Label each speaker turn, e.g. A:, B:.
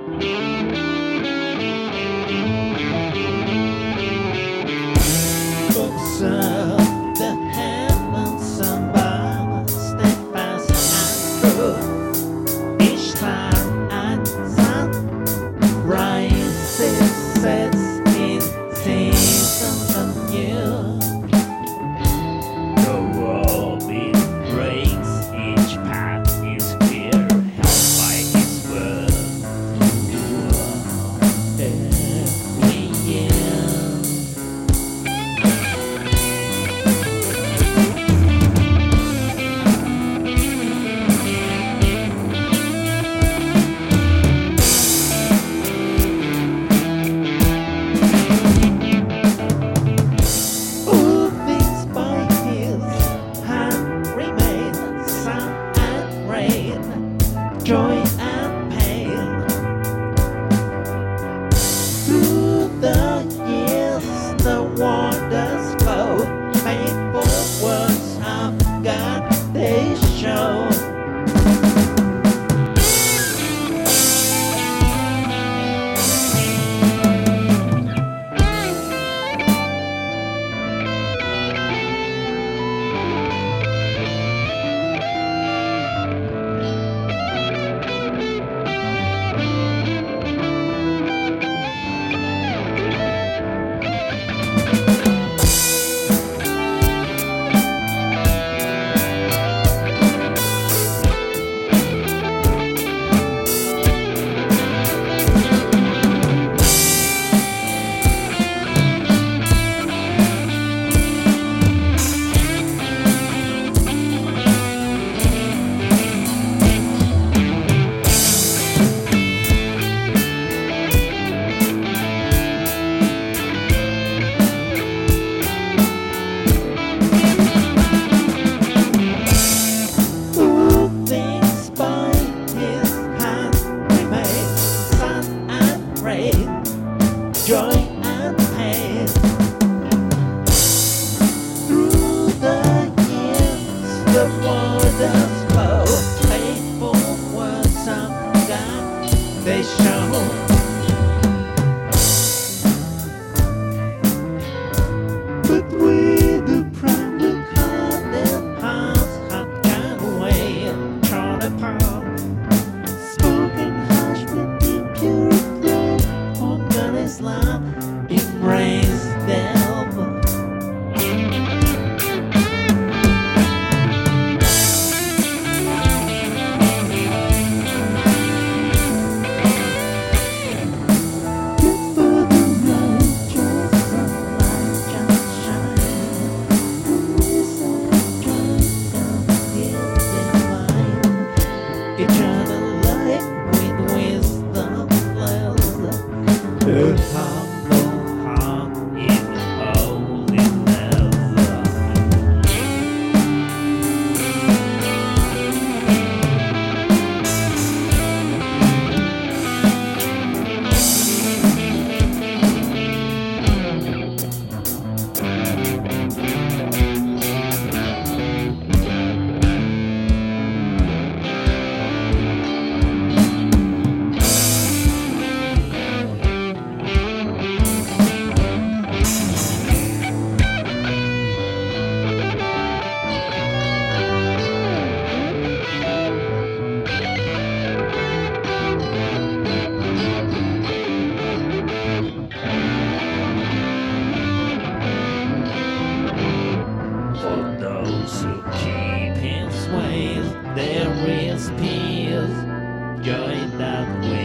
A: Observe the heavens above, step as and through. Each time and sun rises, sets in seasons anew. The world it breaks, each path is clear, held by His word. Every year. All things by His hand remain, sun and rain, joy and pain. Through the years, the waters flow. Faithful words of God they show. All things by His hand remain, sun and rain, joy and pain. Through the years, the waters flow. Faithful words of God they show. But we, the proud with hardened hearts, have gone away and torn apart. Spoken harsh with impure threat, on God is love, embrace them. Good for the righteous, sunlight just shine. Eternal life with wisdom flows. A humble heart in holiness. For those who keep His ways, there is peace, joy that waits.